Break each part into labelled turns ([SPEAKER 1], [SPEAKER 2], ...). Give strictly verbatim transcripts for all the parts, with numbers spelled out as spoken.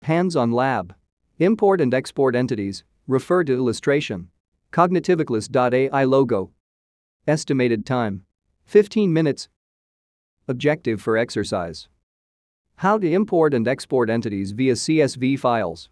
[SPEAKER 1] Hands-on lab. Import and export entities. Refer to illustration. Cognitiveclus dot A I logo. Estimated time. fifteen minutes. Objective for exercise. How to import and export entities via C S V files.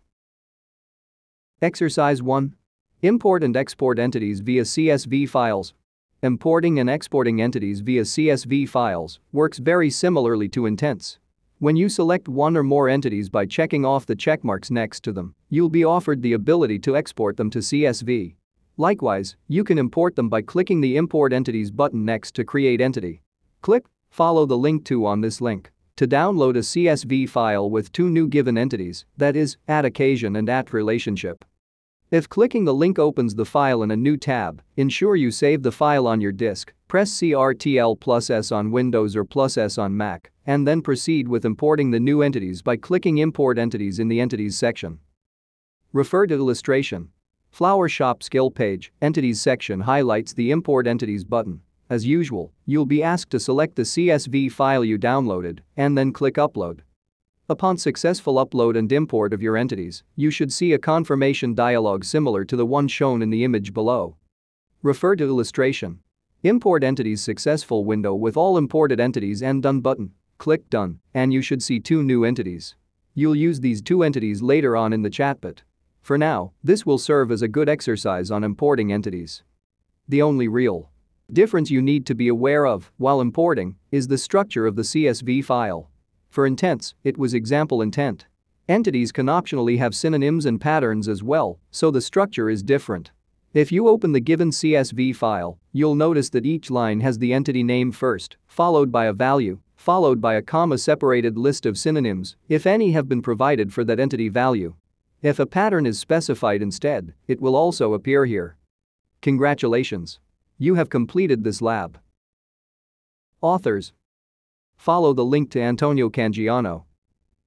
[SPEAKER 1] Exercise one. Import and export entities via C S V files. Importing and exporting entities via C S V files works very similarly to intents. When you select one or more entities by checking off the checkmarks next to them, you'll be offered the ability to export them to C S V. Likewise, you can import them by clicking the Import Entities button next to Create Entity. Click, follow the link to on this link to download a C S V file with two new given entities, that is, at occasion and at relationship. If clicking the link opens the file in a new tab, ensure you save the file on your disk, press Ctrl plus S on Windows or plus S on Mac, and then proceed with importing the new entities by clicking Import Entities in the Entities section. Refer to illustration. Flower Shop skill page, Entities section highlights the Import Entities button. As usual, you'll be asked to select the C S V file you downloaded and then click Upload. Upon successful upload and import of your entities, you should see a confirmation dialog similar to the one shown in the image below. Refer to illustration. Import Entities successful window with all imported entities and Done button. Click Done, and you should see two new entities. You'll use these two entities later on in the chatbot. For now, this will serve as a good exercise on importing entities. The only real difference you need to be aware of while importing is the structure of the C S V file. For intents, it was example intent. Entities can optionally have synonyms and patterns as well, so the structure is different. If you open the given C S V file, you'll notice that each line has the entity name first, followed by a value, followed by a comma-separated list of synonyms, if any have been provided for that entity value. If a pattern is specified instead, it will also appear here. Congratulations! You have completed this lab. Authors. Follow the link to Antonio Cangiano.